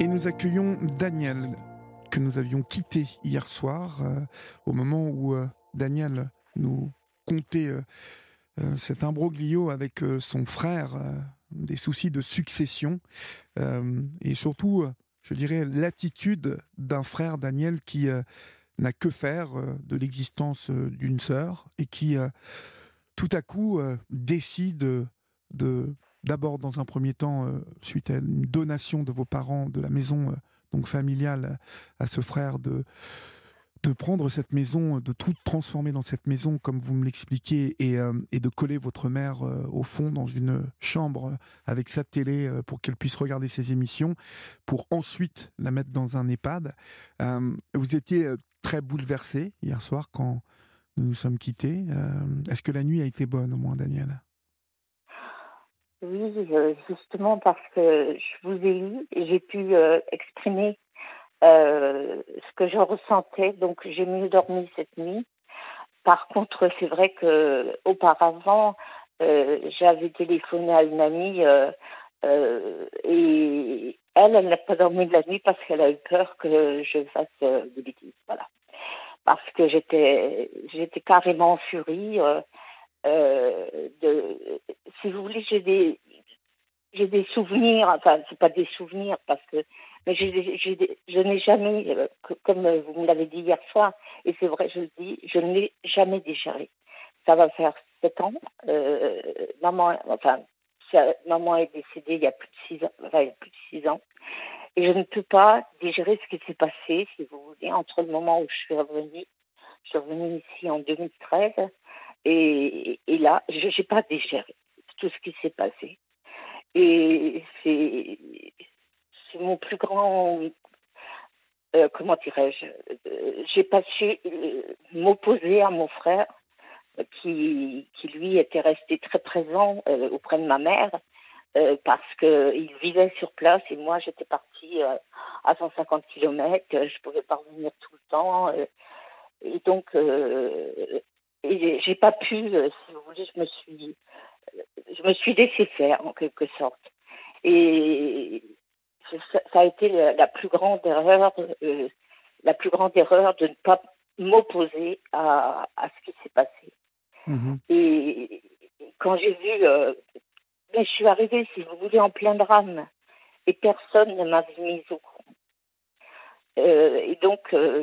Et nous accueillons Daniel, que nous avions quitté hier soir, au moment où Daniel nous contait cet imbroglio avec son frère, des soucis de succession, et surtout, je dirais, l'attitude d'un frère, Daniel, qui n'a que faire de l'existence d'une sœur, et qui, tout à coup, décide de d'abord, dans un premier temps, suite à une donation de vos parents de la maison donc familiale à ce frère, de prendre cette maison, de tout transformer dans cette maison, comme vous me l'expliquez, et de coller votre mère au fond dans une chambre avec sa télé pour qu'elle puisse regarder ses émissions, pour ensuite la mettre dans un EHPAD. Vous étiez très bouleversé hier soir quand nous nous sommes quittés. Est-ce que la nuit a été bonne, au moins, Daniel ? Oui, justement parce que je vous ai eu et j'ai pu exprimer ce que je ressentais, donc j'ai mieux dormi cette nuit. Par contre, c'est vrai que auparavant, j'avais téléphoné à une amie et elle n'a pas dormi de la nuit parce qu'elle a eu peur que je fasse des bêtises, voilà. Parce que j'étais carrément en furie. Si vous voulez, j'ai des souvenirs, enfin, c'est pas des souvenirs parce que, mais je n'ai jamais, comme vous me l'avez dit hier soir, et c'est vrai, je le dis, je ne l'ai jamais digéré. Ça va faire 7 ans. Maman est décédée il y a plus de 6 ans, enfin, il y a plus de 6 ans, et je ne peux pas digérer ce qui s'est passé, si vous voulez, entre le moment où je suis revenue ici en 2013, et là, je n'ai pas digéré tout ce qui s'est passé. Et c'est mon plus grand, comment dirais-je, j'ai pas su m'opposer à mon frère qui lui était resté très présent auprès de ma mère parce qu'il vivait sur place et moi j'étais partie à 150 kilomètres, je pouvais pas revenir tout le temps et donc et j'ai pas pu, si vous voulez, je me suis laissée faire en quelque sorte. Et ça a été la plus grande erreur, de ne pas m'opposer à ce qui s'est passé. Mmh. Et quand j'ai vu, mais je suis arrivée, si vous voulez, en plein drame, et personne ne m'avait mise au courant. Et donc,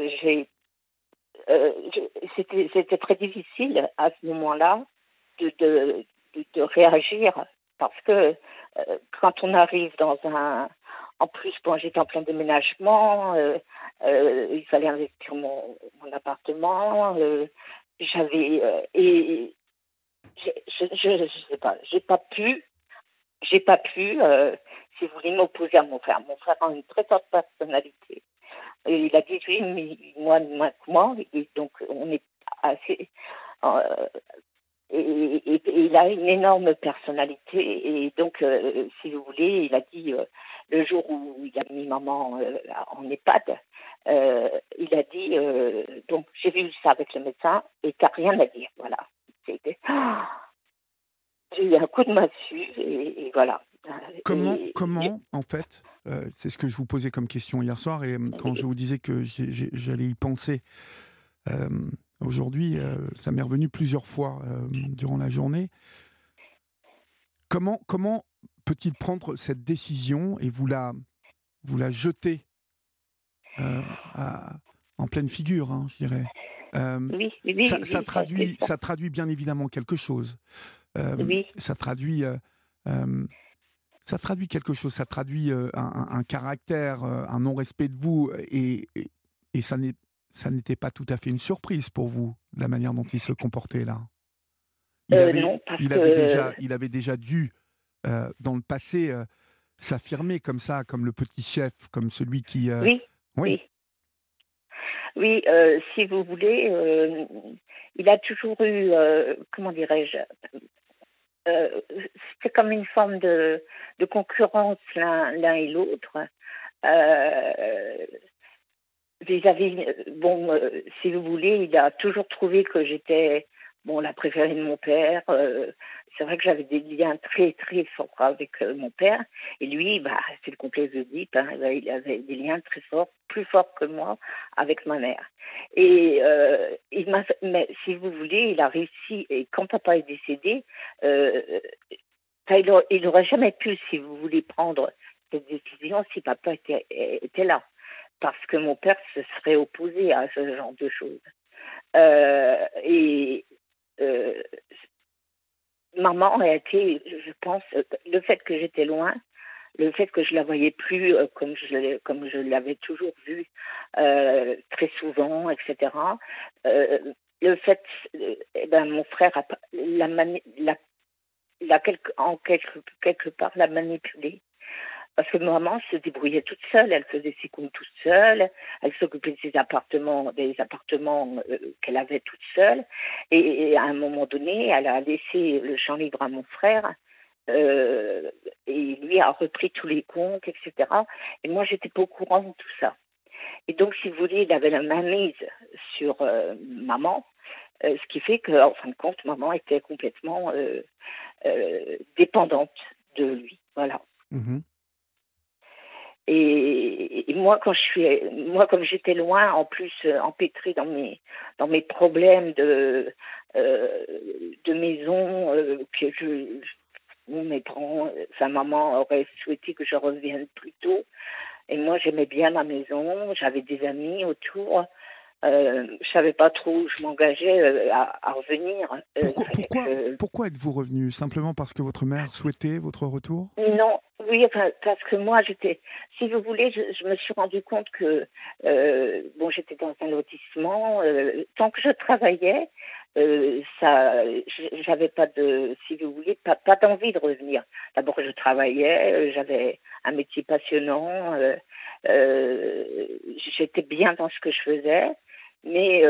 c'était très difficile à ce moment-là de réagir parce que quand on arrive en plus, bon, j'étais en plein déménagement, il fallait investir mon appartement, et je sais pas, j'ai pas pu, si vous voulez, m'opposer à mon frère. Mon frère a une très forte personnalité. Et il a 18 mois de moins que moi, et donc on est assez. Euh, et il a une énorme personnalité. Et donc, si vous voulez, il a dit, le jour où il a mis maman en EHPAD, il a dit, donc j'ai vu ça avec le médecin, et t'as rien à dire. Voilà. C'était, j'ai eu un coup de massue, et voilà. Comment, en fait, c'est ce que je vous posais comme question hier soir, et quand je vous disais que j'allais y penser euh, aujourd'hui, ça m'est revenu plusieurs fois durant la journée. Comment peut-il prendre cette décision et vous la jeter euh, à- en pleine figure, hein, je dirais. Oui, Ça traduit bien évidemment quelque chose. oui. Ça traduit... ça traduit quelque chose, ça traduit un caractère, un non-respect de vous, et ça n'était pas tout à fait une surprise pour vous, la manière dont il se comportait là. Non, parce que Il avait déjà dû, dans le passé, s'affirmer comme ça, comme le petit chef, comme celui qui... oui, Oui. oui. Oui, si vous voulez, il a toujours eu, comment dirais-je, c'était comme une forme de concurrence l'un et l'autre. Euh, Vis-à-vis, bon, si vous voulez, il a toujours trouvé que j'étais bon, la préférée de mon père. C'est vrai que j'avais des liens très, très forts avec mon père. Et lui, bah, c'est le complexe d'Oedipe. Hein, bah, il avait des liens très forts, plus forts que moi, avec ma mère. Et mais si vous voulez, il a réussi. Et quand papa est décédé, euh, il n'aurait jamais pu, si vous voulez, prendre cette décision si papa était là. Parce que mon père se serait opposé à ce genre de choses. Et euh, maman a été, je pense, le fait que j'étais loin, le fait que je la voyais plus comme je l'avais toujours vue très souvent, etc. Euh, le fait, eh ben, mon frère quelque part l'a manipulé. Parce que maman se débrouillait toute seule, elle faisait ses comptes toute seule, elle s'occupait de des appartements qu'elle avait toute seule. Et à un moment donné, elle a laissé le champ libre à mon frère. Et lui a repris tous les comptes, etc. Et moi, j'étais pas au courant de tout ça. Et donc, si vous voulez, il avait la main mise sur maman, ce qui fait qu'en fin de compte, maman était complètement dépendante de lui. Voilà. Mhm. Et moi, moi, comme j'étais loin, en plus empêtrée dans mes problèmes de maison, mes parents, sa maman aurait souhaité que je revienne plus tôt. Et moi, j'aimais bien ma maison, j'avais des amis autour. Je savais pas trop où je m'engageais à revenir. Pourquoi êtes-vous revenu? Simplement parce que votre mère souhaitait votre retour? Non, oui, enfin, parce que moi, si vous voulez, je me suis rendu compte que, bon, j'étais dans un lotissement, tant que je travaillais, j'avais pas si vous voulez, pas d'envie de revenir. D'abord, je travaillais, j'avais un métier passionnant, j'étais bien dans ce que je faisais. Mais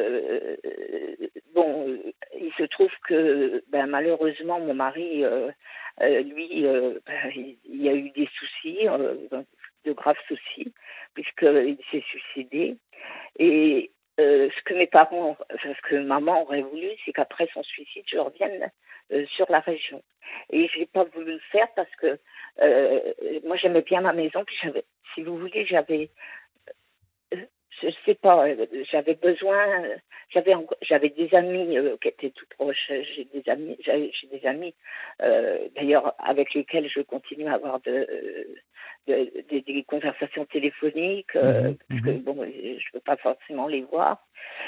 bon, il se trouve que ben, malheureusement mon mari, lui, ben, il y a eu des soucis, de graves soucis, puisqu'il s'est suicidé. Et ce que maman aurait voulu, c'est qu'après son suicide, je revienne sur la région. Et j'ai pas voulu le faire parce que moi j'aimais bien ma maison, puis si vous voulez, je sais pas, j'avais des amis qui étaient tout proches. J'ai des amis d'ailleurs avec lesquels je continue à avoir des conversations téléphoniques Mhm, parce que mhm. bon, je peux pas forcément les voir.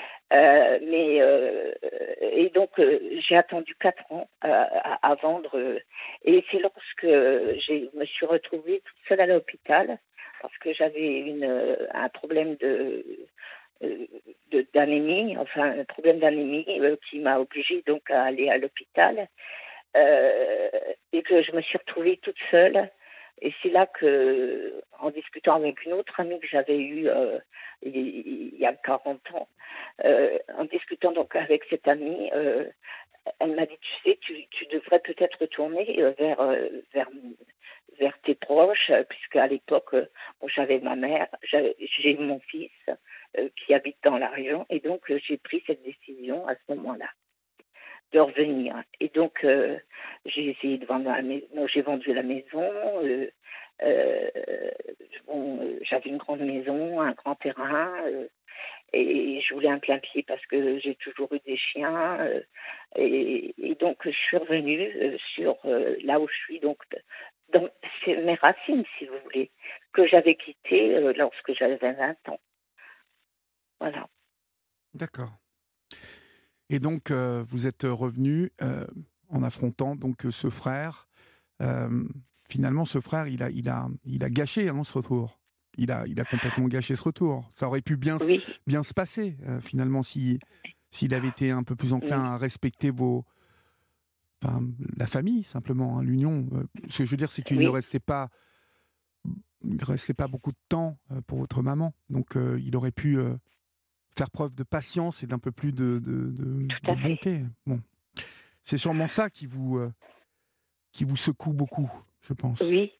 Et donc j'ai attendu 4 ans à vendre et c'est lorsque je me suis retrouvée toute seule à l'hôpital parce que j'avais un problème d'anémie, enfin un problème d'anémie qui m'a obligée donc à aller à l'hôpital et que je me suis retrouvée toute seule. Et c'est là que, en discutant avec une autre amie que j'avais eue il y a 40 ans, en discutant donc avec cette amie, elle m'a dit, tu sais, tu devrais peut-être retourner vers tes proches, puisqu'à l'époque, bon, j'avais ma mère, j'ai mon fils qui habite dans la région, et donc j'ai pris cette décision à ce moment-là de revenir. Et donc, j'ai essayé de vendre la maison. J'ai vendu la maison. Euh, j'avais une grande maison, un grand terrain. Et je voulais un plein pied parce que j'ai toujours eu des chiens. Et donc, je suis revenue sur là où je suis. Donc, c'est mes racines, si vous voulez, que j'avais quittées lorsque j'avais 20 ans. Voilà. D'accord. Et donc, vous êtes revenu en affrontant donc ce frère. Euh, Finalement, ce frère, il a gâché ce retour. Il a complètement gâché ce retour. Ça aurait pu Oui. bien se passer, finalement, s'il avait été un peu plus enclin à respecter enfin, la famille, simplement, hein, l'union. Ce que je veux dire, c'est qu'il ne Oui. restait pas beaucoup de temps pour votre maman. Donc, il aurait pu faire preuve de patience et d'un peu plus Tout de à fait. bonté. Bon, c'est sûrement ça qui vous secoue beaucoup, je pense. Oui.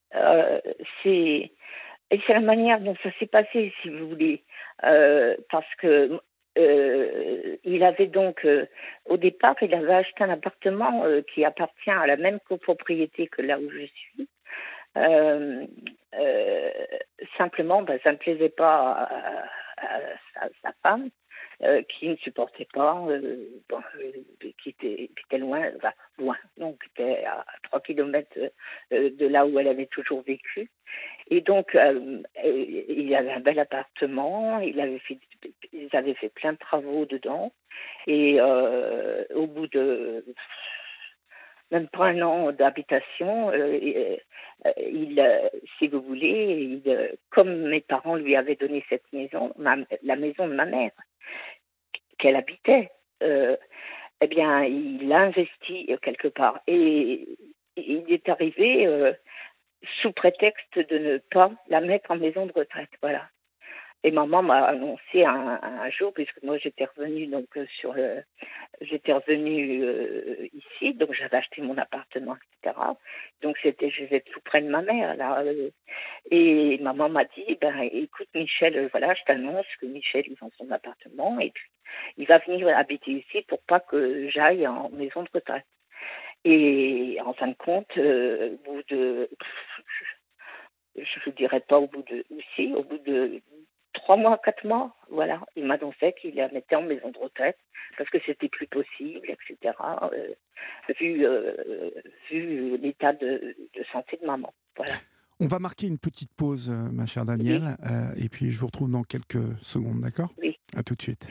C'est Et c'est la manière dont ça s'est passé, si vous voulez. Parce que il avait donc, au départ, il avait acheté un appartement qui appartient à la même copropriété que là où je suis. Euh, euh, Simplement, ben, ça ne plaisait pas à sa femme, qui ne supportait pas, bon, qui était loin, enfin, loin, donc qui était à 3 kilomètres de là où elle avait toujours vécu. Et donc, il avait un bel appartement, ils avaient fait plein de travaux dedans. Et au bout de même pas un an d'habitation, si vous voulez, comme mes parents lui avaient donné cette maison, la maison de ma mère, qu'elle habitait, euh, eh bien, il l'a investi quelque part. Et il est arrivé sous prétexte de ne pas la mettre en maison de retraite. Voilà. Et maman m'a annoncé un jour, puisque moi j'étais revenue donc j'étais revenue ici, donc j'avais acheté mon appartement, etc. Donc je vais être tout près de ma mère là. Et maman m'a dit, ben écoute Michel, voilà, je t'annonce que Michel est dans son appartement et puis il va venir habiter ici pour pas que j'aille en maison de retraite. Et en fin de compte, au bout de, je ne dirais pas au bout de, aussi, au bout de 3 mois, 4 mois, voilà, il m'annonçait qu'il la mettait en maison de retraite parce que c'était plus possible, etc. Vu, vu l'état de santé de maman. Voilà. On va marquer une petite pause, ma chère Oui, Danielle, et puis je vous retrouve dans quelques secondes, d'accord? oui. À tout de suite.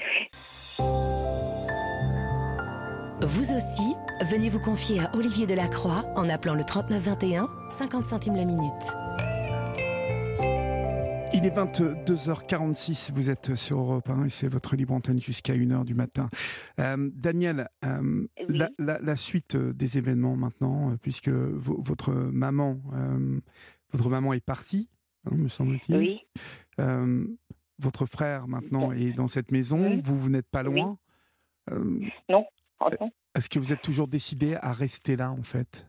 Vous aussi, venez vous confier à Olivier Delacroix en appelant le 3921, 50 centimes la minute. Il est 22h46, vous êtes sur Europe 1 et c'est votre libre antenne jusqu'à 1h du matin. Daniel, Oui. la suite des événements maintenant, puisque votre maman est partie, hein, me semble-t-il. Oui. Euh, Votre frère maintenant est dans cette maison, Hum, vous n'êtes pas oui. loin. Euh, Non. Oh, non. Est-ce que vous êtes toujours décidé à rester là en fait?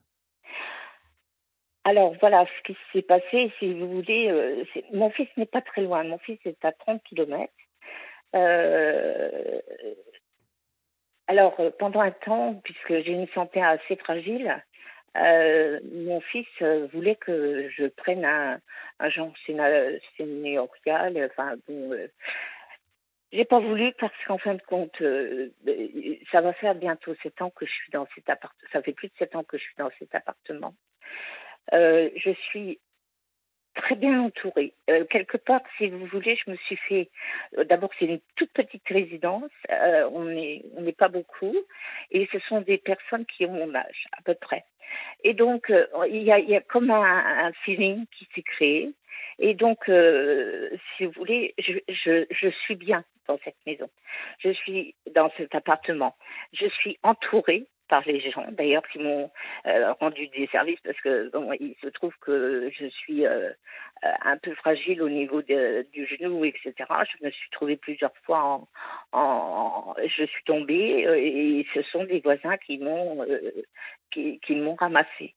Alors voilà, ce qui s'est passé, si vous voulez, mon fils n'est pas très loin. Mon fils est à 30 kilomètres. Euh, alors, pendant un temps, puisque j'ai une santé assez fragile, mon fils voulait que je prenne un genre séniorial. Enfin, bon, j'ai pas voulu parce qu'en fin de compte, ça va faire bientôt 7 ans que je suis dans cet appartement. Ça fait plus de 7 ans que je suis dans cet appartement. Je suis très bien entourée. Quelque part, si vous voulez, je me suis fait. D'abord, c'est une toute petite résidence. On n'est pas beaucoup, et ce sont des personnes qui ont mon âge à peu près. Et donc, il y a comme un feeling qui s'est créé. Et donc, si vous voulez, je suis bien dans cette maison. Je suis dans cet appartement. Je suis entourée par les gens, d'ailleurs, qui m'ont rendu des services parce que bon, il se trouve que je suis un peu fragile au niveau du genou, etc. Je me suis trouvée plusieurs fois je suis tombée et ce sont des voisins qui m'ont ramassée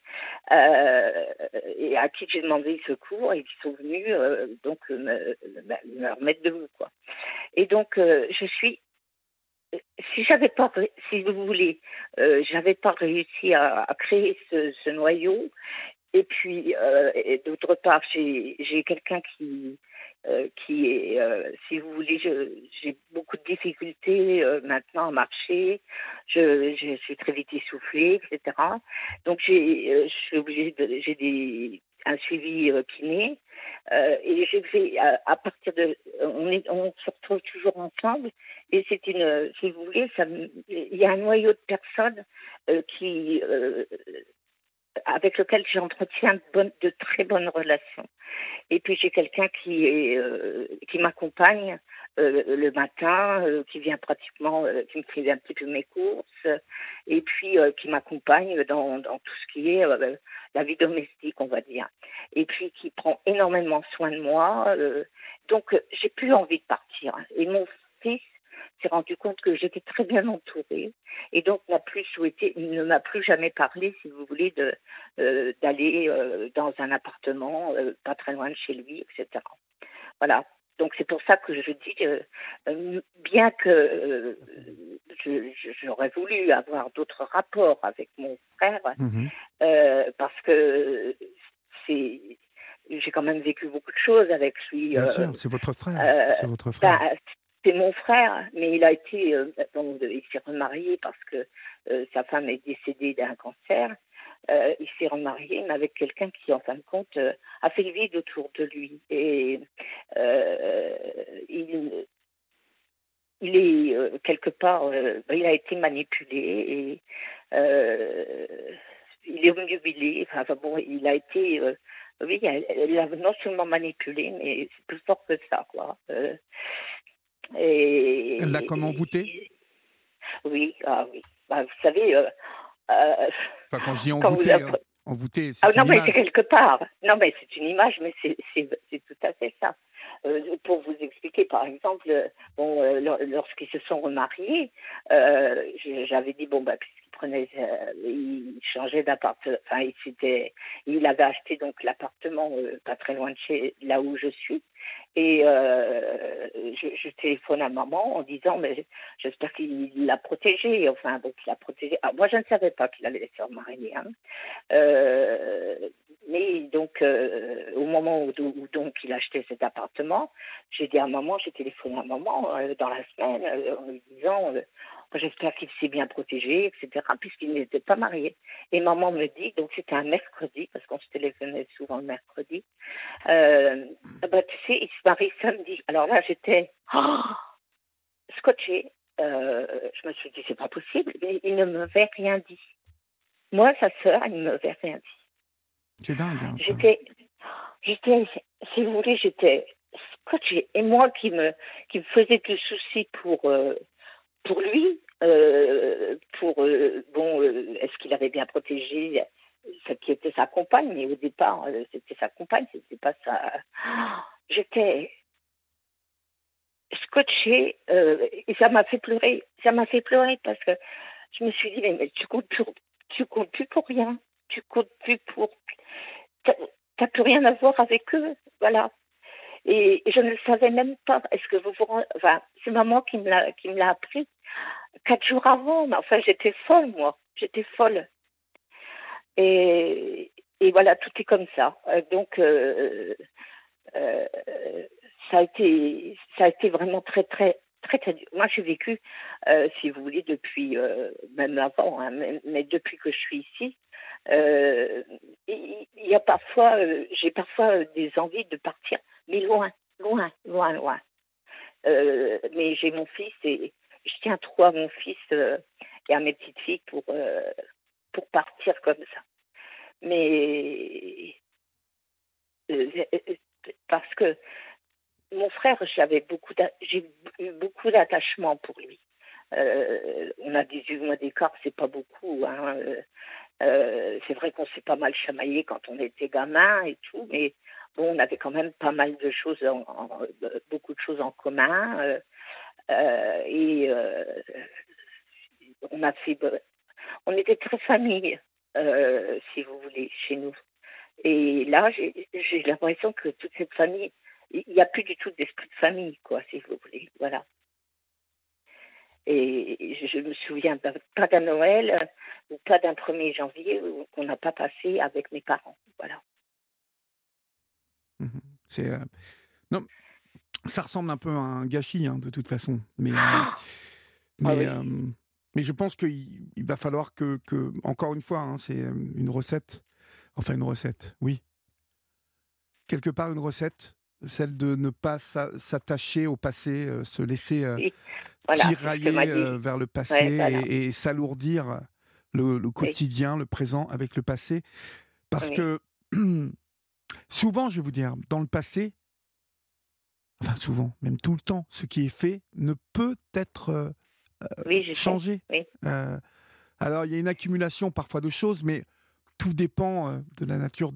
et à qui j'ai demandé secours et qui sont venus donc me remettre debout quoi. Et donc je suis si j'avais pas si vous voulez j'avais pas réussi à créer ce noyau et puis et d'autre part j'ai quelqu'un qui est si vous voulez j'ai beaucoup de difficultés maintenant à marcher, je suis très vite essoufflée, etc. Donc je suis obligée j'ai un suivi kiné et j'ai fait à partir de on se retrouve toujours ensemble et c'est une si vous voulez il y a un noyau de personnes qui avec lequel j'entretiens de très bonnes relations. Et puis j'ai quelqu'un qui m'accompagne le matin, qui vient pratiquement, qui me fait un petit peu mes courses, et puis qui m'accompagne dans tout ce qui est la vie domestique, on va dire. Et puis qui prend énormément soin de moi. Donc j'ai plus envie de partir. Et mon fils s'est rendu compte que j'étais très bien entourée et donc ne m'a plus jamais parlé, si vous voulez, d'aller dans un appartement pas très loin de chez lui, etc. Voilà. Donc c'est pour ça que je dis, bien que j'aurais voulu avoir d'autres rapports avec mon frère, Mhm. parce que c'est, j'ai quand même vécu beaucoup de choses avec lui. Bien sûr, c'est votre frère. Euh, C'est votre ben, frère. c'est mon frère, mais il a été, il s'est remarié parce que sa femme est décédée d'un cancer. Il s'est remarié, mais avec quelqu'un qui, en fin de compte, a fait le vide autour de lui. Et euh, il, il est quelque part, il a été manipulé et euh, il est omnubilé. Enfin bon, il a été, oui, elle a non seulement manipulé, mais c'est plus fort que ça, quoi. Elle l'a comme envoûté? Oui, ah oui. Bah, vous savez, euh, Enfin, quand je dis quand vous envoûté, avez... envoûté, Ah c'est non, une mais c'est image. quelque part. Non, mais c'est une image, mais c'est tout à fait ça. Pour vous expliquer, par exemple, lorsqu'ils se sont remariés, j'avais dit, bon, bah, puisqu'il prenait, il changeait d'appartement, enfin, il avait acheté donc l'appartement pas très loin de là où je suis, et je téléphone à maman en disant, mais j'espère qu'il l'a protégé, enfin, donc il l'a protégé. Alors, moi, je ne savais pas qu'il allait se remarier, hein. Euh, mais donc, au moment où donc il achetait cet appartement, j'ai dit à maman, j'ai téléphoné à maman dans la semaine en lui disant j'espère qu'il s'est bien protégé, etc., puisqu'il n'était pas marié. Et maman me dit, donc c'était un mercredi, parce qu'on se téléphonait souvent le mercredi, bah, tu sais, il se marie samedi. Alors là, j'étais scotchée. Je me suis dit, c'est pas possible, mais il ne m'avait rien dit. Moi, sa sœur, elle ne m'avait rien dit. C'est dingue, hein, ça. J'étais, si vous voulez, j'étais scotchée. Et moi qui me faisais du souci pour lui, est-ce qu'il avait bien protégé ce qui était sa compagne, mais au départ, c'était sa compagne, c'était pas sa. J'étais scotchée, et ça m'a fait pleurer. Ça m'a fait pleurer parce que je me suis dit, mais tu comptes plus pour rien. Tu comptes plus pour. T'as plus rien à voir avec eux, voilà. Et je ne le savais même pas. Est-ce que enfin, c'est maman qui me l'a appris 4 jours avant. Mais enfin, j'étais folle, moi. J'étais folle. Et, et voilà, tout est comme ça. Donc, euh, ça a été vraiment très, très, très, très dur. Moi, j'ai vécu, si vous voulez, depuis, même avant, hein, mais depuis que je suis ici, il y a parfois, j'ai parfois des envies de partir, mais loin, loin, loin, loin. Mais j'ai mon fils et je tiens trop à mon fils et à mes petites filles pour partir comme ça. Mais parce que mon frère, j'ai eu beaucoup d'attachement pour lui. On a 18 mois d'écart, c'est pas beaucoup, hein. C'est vrai qu'on s'est pas mal chamaillé quand on était gamin et tout, mais bon, on avait quand même pas mal de choses, beaucoup de choses en commun. Et on était très famille, si vous voulez, chez nous. Et là, j'ai l'impression que toute cette famille, il n'y a plus du tout d'esprit de famille, quoi, si vous voulez. Voilà. Et je me souviens pas d'un Noël ou pas d'un 1er janvier qu'on n'a pas passé avec mes parents. Voilà. Mhm. C'est non, ça ressemble un peu à un gâchis, hein, de toute façon. Mais Ah mais oui. mais je pense qu'il va falloir que encore une fois, hein, c'est une recette. Enfin, une recette, oui. Quelque part, une recette, celle de ne pas s'attacher au passé, se laisser Oui. Voilà, c'est ce que m'a tirailler dit. vers le passé Ouais, voilà. et s'alourdir le Oui, quotidien, le présent avec le passé. Parce oui. que souvent, je vais vous dire, dans le passé, enfin souvent, même tout le temps, ce qui est fait ne peut être Oui, je sais. changé. Oui, Euh, alors, il y a une accumulation parfois de choses, mais tout dépend de la nature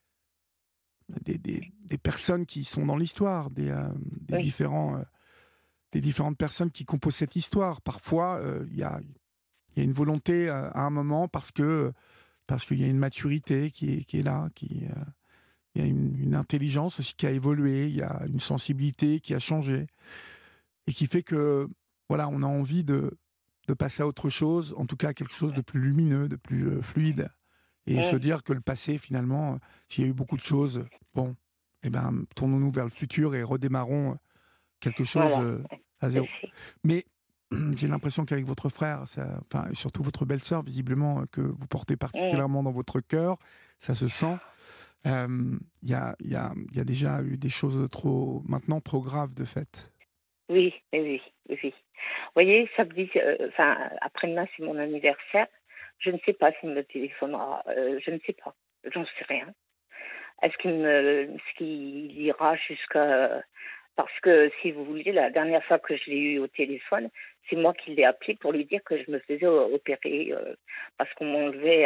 des personnes qui sont dans l'histoire, oui, des différentes personnes qui composent cette histoire. Parfois, il y a une volonté à un moment parce qu'il y a une maturité qui est là, il il y a une intelligence aussi qui a évolué, il y a une sensibilité qui a changé et qui fait que, voilà, on a envie de passer à autre chose, en tout cas à quelque chose de plus lumineux, de plus fluide. Et se dire que le passé, finalement, s'il y a eu beaucoup de choses, bon, eh ben, tournons-nous vers le futur et redémarrons quelque chose Voilà, à c'est zéro. Mais j'ai l'impression qu'avec votre frère, enfin, et surtout votre belle-sœur, visiblement, que vous portez particulièrement dans votre cœur, ça se sent. Il y a déjà eu des choses maintenant trop graves de fait. oui, oui, oui, oui. Vous voyez, ça me dit, après-demain, c'est mon anniversaire. Je ne sais pas s'il me téléphonera. Je ne sais pas. J'en sais rien. Est-ce qu'il ira jusqu'à... Parce que, si vous voulez, la dernière fois que je l'ai eu au téléphone, c'est moi qui l'ai appelé pour lui dire que je me faisais opérer parce qu'on m'enlevait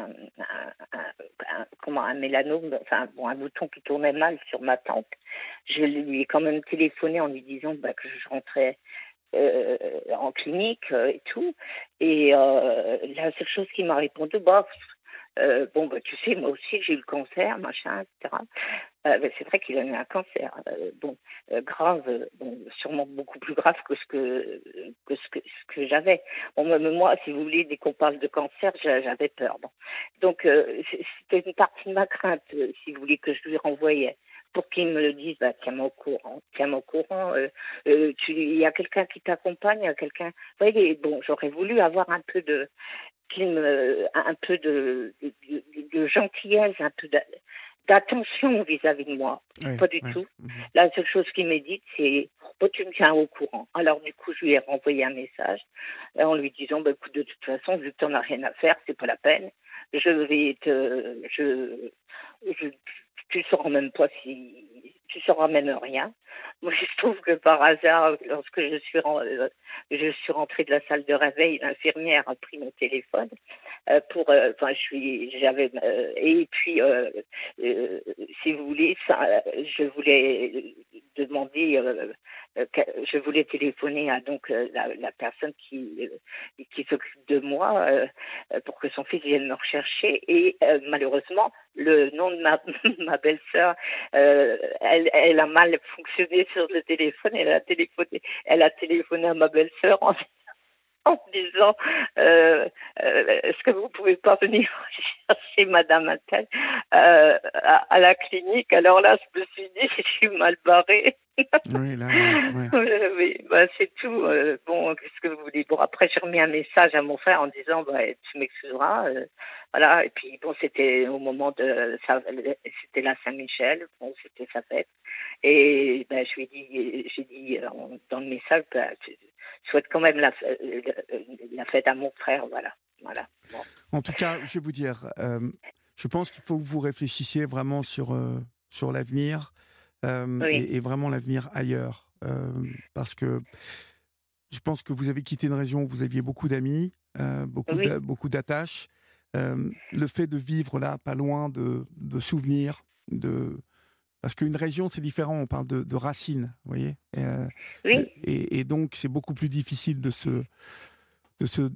un mélanome, enfin, bon, un bouton qui tournait mal sur ma tempe. Je lui ai quand même téléphoné en lui disant que je rentrais en clinique et tout. Et la seule chose qu'il m'a répondu, tu sais, moi aussi j'ai eu le cancer, machin, etc. C'est vrai qu'il a eu un cancer, grave, sûrement beaucoup plus grave que ce que j'avais. Bon, même moi, si vous voulez, dès qu'on parle de cancer, j'avais peur. Bon. Donc, c'était une partie de ma crainte, si vous voulez, que je lui renvoyais. Pour qu'il me le dise, tiens-moi au courant. Il y a quelqu'un qui t'accompagne, il y a quelqu'un. Vous voyez, bon, j'aurais voulu avoir un peu de gentillesse, un peu d'attention vis-à-vis de moi. Ouais, Pas du ouais. tout. La seule chose qu'il m'a dit, c'est tu me tiens au courant. Alors du coup, je lui ai renvoyé un message en lui disant écoute, de toute façon, vu que tu n'en as rien à faire, c'est pas la peine. Tu sauras même pas si tu sauras même rien. Moi, je trouve que par hasard, lorsque je suis rentrée de la salle de réveil, l'infirmière a pris mon téléphone et puis si vous voulez, je voulais demander, je voulais téléphoner à donc la personne qui s'occupe de moi pour que son fils vienne me rechercher et malheureusement le nom de ma ma belle-sœur, elle a mal fonctionné sur le téléphone. Elle a téléphoné à ma belle-sœur en disant est-ce que vous pouvez pas venir chercher Madame Attel à la clinique. Alors là, je me suis dit, je suis mal barrée. Oui, là, ouais. Oui, c'est tout. Bon, qu'est-ce que vous voulez? Bon, après, j'ai remis un message à mon frère en disant, tu m'excuseras. Voilà. Et puis, bon, c'était au moment c'était la Saint-Michel. Bon, c'était sa fête. Et je lui ai dit, j'ai dit dans le message, je souhaite quand même la fête à mon frère. Voilà. Voilà. Bon. En tout cas, je vais vous dire, je pense qu'il faut que vous réfléchissiez vraiment sur l'avenir Oui. et vraiment l'avenir ailleurs. Parce que je pense que vous avez quitté une région où vous aviez beaucoup d'amis, Oui. beaucoup d'attaches. Le fait de vivre là, pas loin de souvenirs, parce qu'une région, c'est différent, on parle de racines, vous voyez. Oui. Et donc, c'est beaucoup plus difficile de se,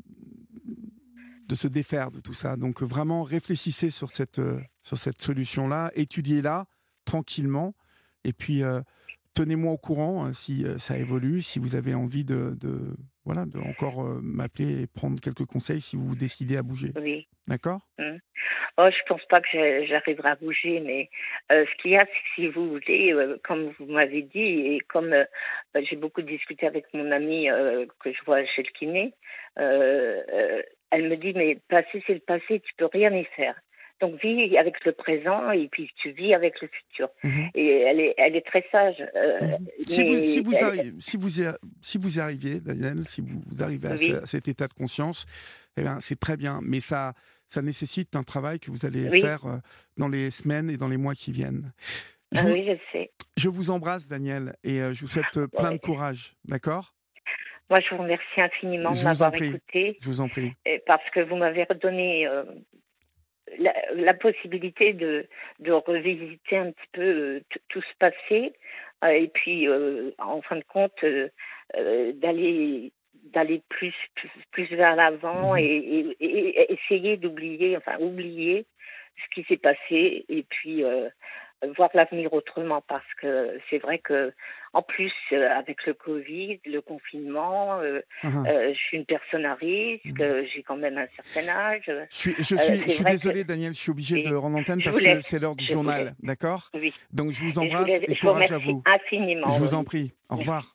de se défaire de tout ça. Donc, vraiment, réfléchissez sur cette solution-là, étudiez-la tranquillement, et puis tenez-moi au courant si ça évolue, si vous avez envie de encore m'appeler et prendre quelques conseils si vous vous décidez à bouger. Oui. D'accord ? Oh, je pense pas que j'arriverai à bouger, mais ce qu'il y a, c'est que si vous voulez, comme vous m'avez dit, et comme j'ai beaucoup discuté avec mon amie que je vois chez le kiné, elle me dit, mais le passé, c'est le passé, tu peux rien y faire. Donc vis avec le présent et puis tu vis avec le futur. Et elle est très sage. Si Mais vous y arrivez, Daniel, si vous arrivez à oui, cet état de conscience, eh bien, c'est très bien. Mais ça nécessite un travail que vous allez oui, faire dans les semaines et dans les mois qui viennent. oui, je sais. Je vous embrasse, Daniel, et je vous souhaite plein de courage. D'accord ? Moi, je vous remercie infiniment de Je vous en m'avoir prie. écouté Je vous en prie. parce que vous m'avez redonné la possibilité de revisiter un petit peu tout ce passé et puis en fin de compte d'aller plus vers l'avant et essayer oublier ce qui s'est passé et puis voir l'avenir autrement, parce que c'est vrai que en plus avec le Covid, le confinement, je suis une personne à risque, j'ai quand même un certain âge. Je suis désolé, Daniel, je suis obligé de rendre l'antenne parce que c'est l'heure du journal, d'accord ? Oui. Donc je vous embrasse et je vous courage à remercie vous. infiniment. Je vous en prie. Au revoir.